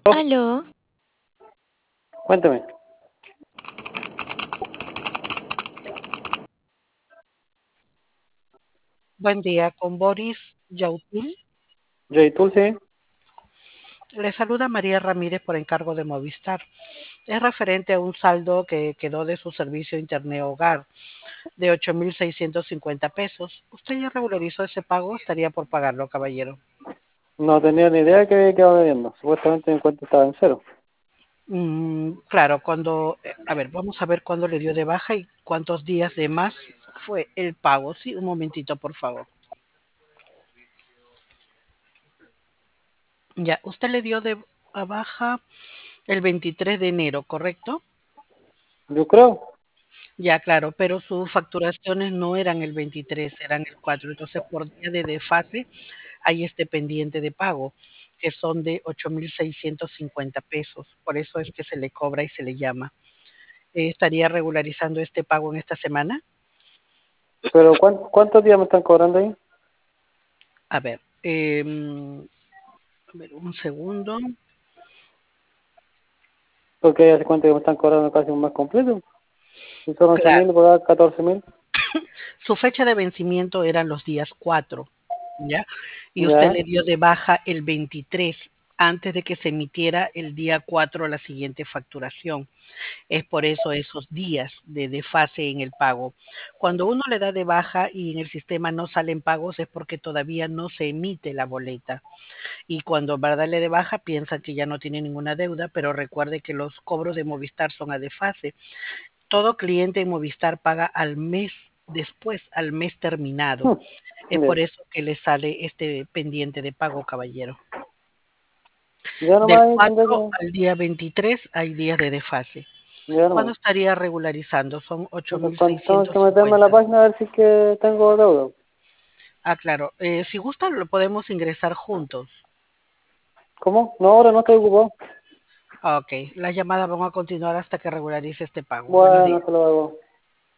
Aló, Cuéntame. Buen día, con Boris Yautil. Jay Tulsi, Le saluda María Ramírez por encargo de Movistar. Es referente a un saldo que quedó de su servicio Internet Hogar de 8.650 pesos. ¿Usted ya regularizó ese pago? Estaría por pagarlo, caballero. no tenía ni idea que había quedado debiendo. Supuestamente mi cuenta estaba en cero. Claro, a ver, vamos a ver cuándo le dio de baja y cuántos días de más fue el pago. Sí, un momentito, por favor. Ya, usted le dio de a baja el 23 de enero, ¿correcto? Yo creo, Ya, claro, pero sus facturaciones no eran el 23, eran el 4. Entonces, por día de desfase, hay este pendiente de pago, que son de 8.650 pesos. Por eso es que se le cobra y se le llama. ¿Estaría regularizando este pago en esta semana? pero ¿cuántos días me están cobrando ahí? A ver, a ver, un segundo. Porque hace cuenta que me están cobrando casi un mes completo. Si son 8.000, Claro, voy a dar 14.000. su fecha de vencimiento eran los días 4, ¿ya? Y usted Ya, le dio de baja el 23 antes de que se emitiera el día 4 la siguiente facturación. Es por eso esos días de desfase en el pago. Cuando uno le da de baja y en el sistema no salen pagos es porque todavía no se emite la boleta. Y cuando va a darle de baja piensa que ya no tiene ninguna deuda, pero recuerde que los cobros de Movistar son a desfase. Todo cliente en Movistar paga al mes después, al mes terminado. Es por ya, eso que le sale este pendiente de pago, caballero. ya Del nomás ahí tendré 4 que, al día 23 hay días de desfase. ya ¿Cuándo nomás. estaría regularizando? Son Entonces, tengo que meterme a la 8.650. página a ver si es que tengo deuda. Ah, claro. Si gusta, lo podemos ingresar juntos. ¿Cómo? No, ahora no estoy ocupado. Ah, ok. Las llamadas van a continuar hasta que regularice este pago. Buenos Bueno, días. hasta luego.